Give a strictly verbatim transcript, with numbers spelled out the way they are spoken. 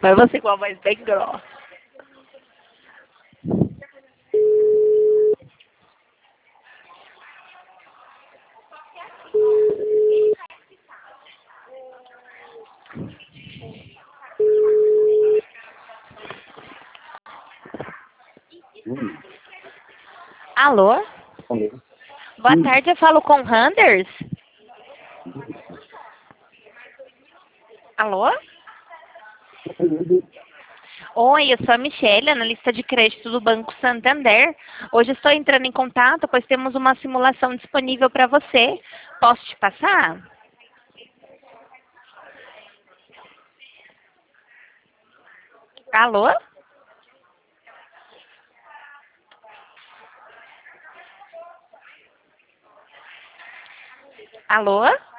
Mas você com a voz bem grossa. Hum. Alô? Alô? Boa Hum. tarde, eu falo com o Randers. Alô? Oi, eu sou a Michelle, analista de crédito do Banco Santander. Hoje estou entrando em contato, pois temos uma simulação disponível para você. Posso te passar? Alô? Alô?